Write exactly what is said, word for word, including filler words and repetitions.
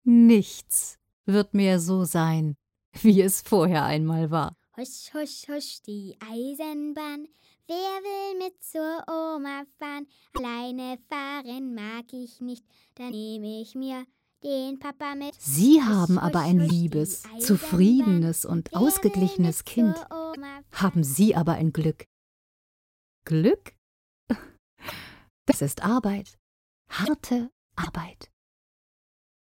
Nichts wird mehr so sein, wie es vorher einmal war. Husch, husch, husch, die Eisenbahn. Wer will mit zur Oma fahren? Alleine fahren mag ich nicht, dann nehme ich mir den Papa mit. Sie Husch, haben aber husch, ein husch, die liebes, Eisenbahn. zufriedenes und Wer will ausgeglichenes mit Kind. zur Oma fahren? Haben Sie aber ein Glück. Glück? Das ist Arbeit, harte Arbeit.